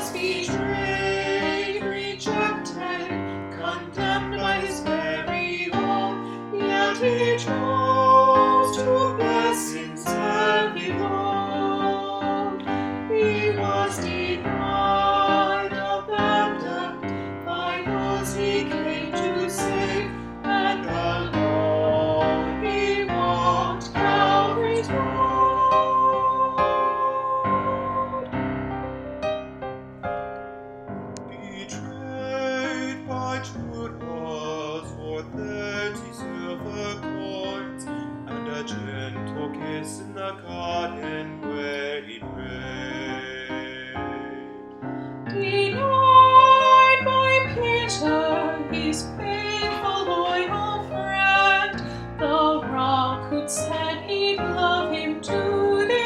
was betrayed, rejected, condemned by his very own, yet he chose to bless himself alone. He was denied, abandoned by those he came to save, and alone he walked Calvary's road. Betrayed by Judas for 30 silver coins and a gentle kiss in the garden where he prayed. Denied by Peter, his faithful, loyal friend, the rock who'd said he'd love him to the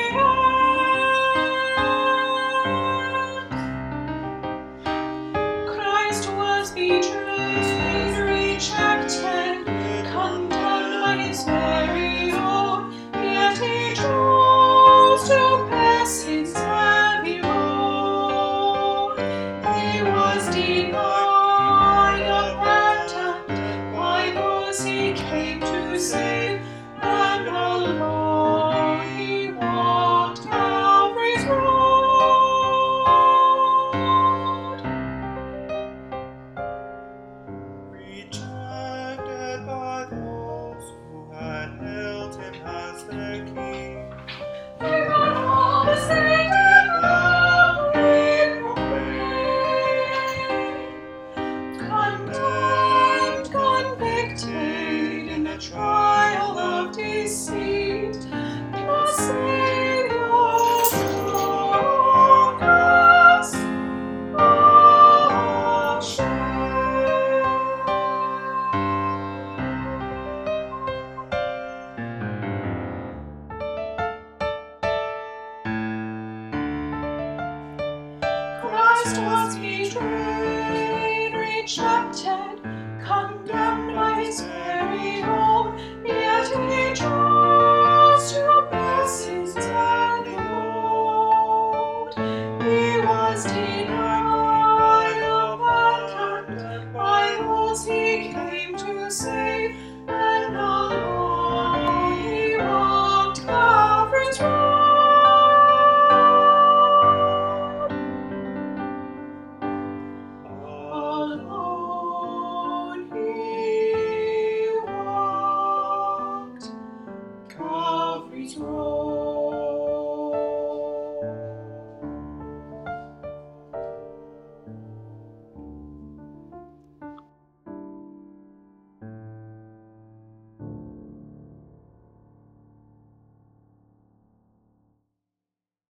end. Christ was betrayed, rejected, condemned by his very own, yet he chose to pass his heavy road. He was denied, abandoned by those he came to save, and alone he walked Calvary's road. Rejected by those who had hailed him as their king, they brought all the saints and loudly proclaimed. Condemned, convicted in the trial of deceit, the Savior took us of shame. Christ was betrayed, rejected, condemned by his very own, yet he chose to pass his deadly load. He was